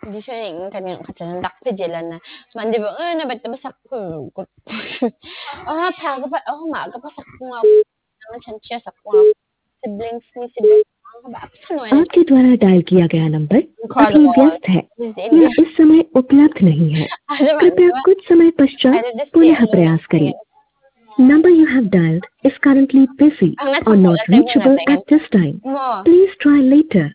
düşüneyim kanina katsa는 dakpejelan na mandi ba na ba't basak ko paga pa maaga pa sakto nga naman siya sakto nga siblings ba sino na आपके द्वारा dial किया गया number अभी incredible व्यस्त है this is या India इस समय उपलब्ध नहीं है ano man कृपया diba कुछ समय I पश्चात did just stay पुनः alone प्रयास करें. again Number you have dialed is currently busy ang or natapos not at tayo reachable natin at this time. mo Please try later.